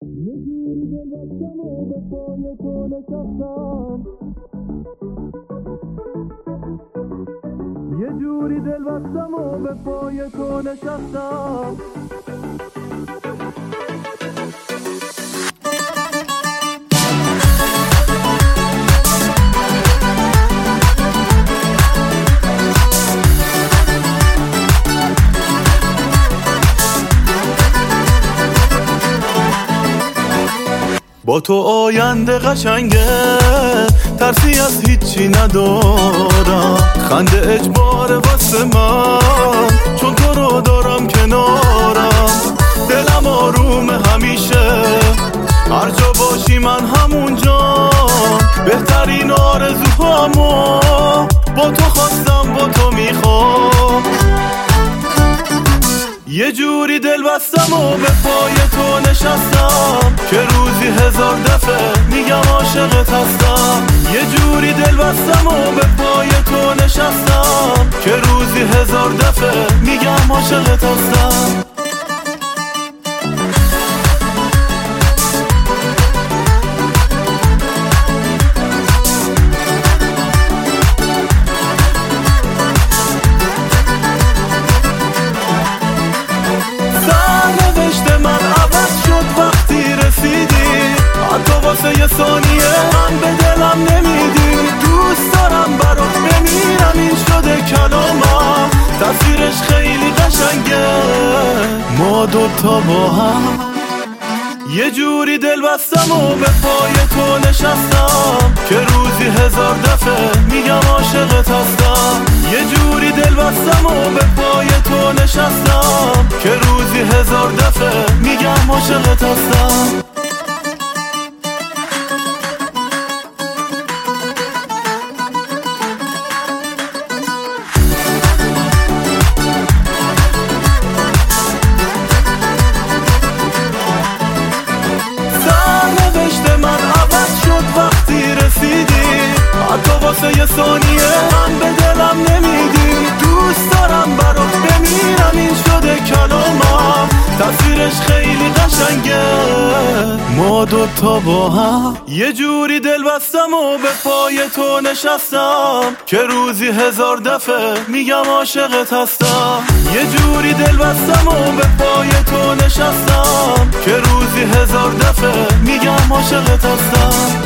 یه جوری دل بستم و به پای تو نشستم، یه جوری دل بستم و به پای تو نشستم. با تو آینده قشنگه، ترسی از هیچی ندارم، خنده اجبار واسه من چون تو رو دارم کنارم. دلم آروم همیشه، هر جا باشی من همونجا، بهترین آرزوهامو با تو خواستم، با تو میخوام. یه جوری دل بستم و به پای تو نشستم، که روزی 1000 دفعه میگم عاشقت هستم. یه جوری دل بستم و به پای تو نشستم، که روزی 1000 دفعه میگم عاشقت هستم. یه ثانیه من به دلم نمیدی، دوست دارم برات بمیرم، این شده کلامم، تصویرش خیلی قشنگه ما دوتا با هم. یه جوری دل بستم و به پای تو نشستم، که روزی 1000 دفعه میگم عاشقت هستم. یه جوری دل بستم و به پای تو نشستم، که روزی 1000 دفعه میگم عاشقت هستم. حتی واسه یه ثانیه من به دلم نمیدی، دوست دارم برات بمیرم، این شده کلامم، تصویرش خیلی قشنگه ما دوتا با هم. یه جوری دل بستم و به پای تو نشستم، که روزی 1000 دفعه میگم عاشقت هستم. یه جوری دل بستم و به پای تو نشستم، که روزی 1000 دفعه میگم عاشقت هستم.